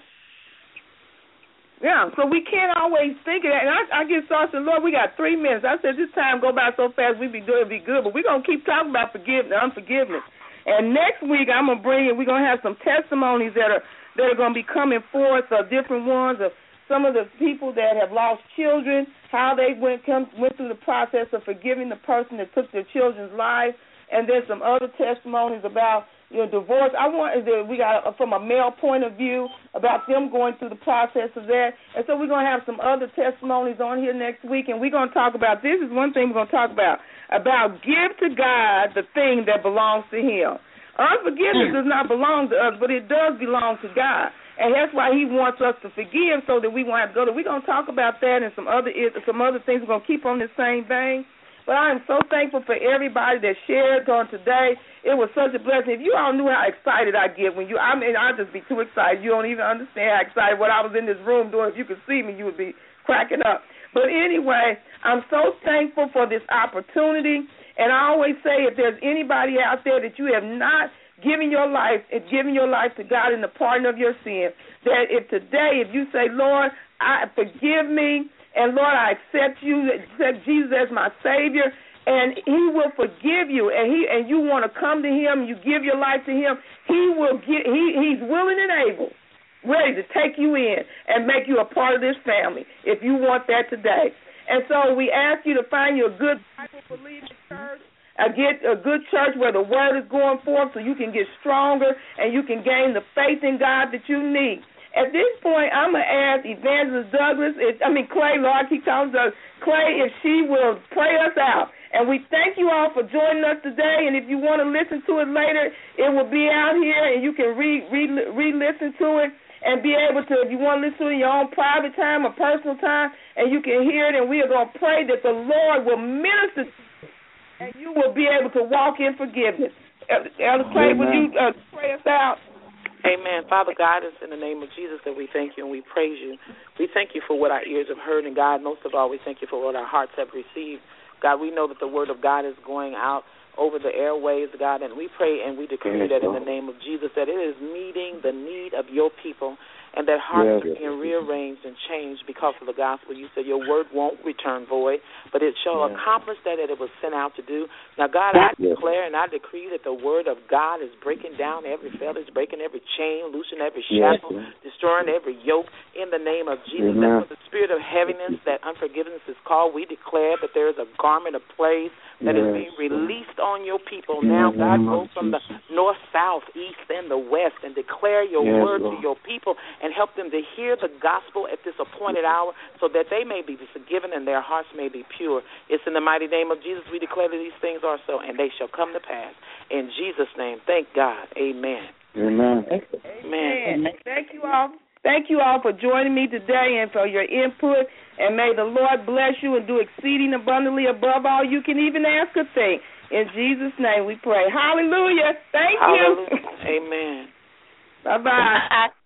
Yeah, so we can't always think of that. And I, I get started saying, Lord, we got three minutes. I said, this time go by so fast, we'd be good, it'd be good. But we're going to keep talking about forgiveness, unforgiveness. And next week, I'm going to bring in, we're going to have some testimonies that are that are going to be coming forth, uh, different ones of some of the people that have lost children, how they went come, went through the process of forgiving the person that took their children's life. And there's some other testimonies about, you know, divorce. I want we got a, from a male point of view about them going through the process of that. And so we're going to have some other testimonies on here next week, and we're going to talk about, this is one thing we're going to talk about, about give to God the thing that belongs to him. Unforgiveness does not belong to us, but it does belong to God. And that's why he wants us to forgive so that we won't have to go to. We're going to talk about that and some other some other things. We're going to keep on this same vein. But I am so thankful for everybody that shared on today. It was such a blessing. If you all knew how excited I get when you, I mean, I'd just be too excited. You don't even understand how excited what I was in this room doing. If you could see me, you would be cracking up. But anyway, I'm so thankful for this opportunity. And I always say, if there's anybody out there that you have not given your life and given your life to God in the pardon of your sin, that if today, if you say, Lord, I forgive me, and Lord, I accept you, accept Jesus as my Savior, and he will forgive you, and he and you want to come to him, you give your life to him, he will get, he he's willing and able, ready to take you in and make you a part of this family if you want that today. And so we ask you to find you a good Bible-believing church, uh, get a good church where the word is going forth so you can get stronger and you can gain the faith in God that you need. At this point, I'm going to ask Evangelist Douglas, if, I mean Clay, Lord, I keep calling her Clay, if she will pray us out. And we thank you all for joining us today, and if you want to listen to it later, it will be out here, and you can re, re, re-listen to it and be able to, if you want to listen to it in your own private time or personal time, and you can hear it, and we are going to pray that the Lord will minister to you, and you will be able to walk in forgiveness. Elder Clay, would you uh, pray us out? Amen. Father God, it's in the name of Jesus that we thank you and we praise you. We thank you for what our ears have heard, and God, most of all, we thank you for what our hearts have received. God, we know that the word of God is going out over the airways, God, and we pray and we decree that in the name of Jesus that it is meeting the need of your people. and that hearts Yes. are being rearranged and changed because of the gospel. You said your word won't return void, but it shall Yes. accomplish that that it was sent out to do. Now, God, I Yes. declare and I decree that the word of God is breaking down every fetter, it's breaking every chain, loosing every Yes. shackle, destroying every yoke in the name of Jesus. Amen. That for the spirit of heaviness, that unforgiveness is called, we declare that there is a garment of praise that Yes. is being released on your people. In Now, the God, name go of from the Jesus. north, south, east, and the west and declare your Yes, word Lord. to your people and help them to hear the gospel at this appointed hour so that they may be forgiven and their hearts may be pure. It's in the mighty name of Jesus we declare that these things are so, and they shall come to pass. In Jesus' name, thank God. Amen. Amen. Amen. Amen. Thank you all. Thank you all for joining me today and for your input. And may the Lord bless you and do exceeding abundantly above all you can even ask or think. In Jesus' name we pray. Hallelujah. Thank Hallelujah. you. Amen. Bye-bye.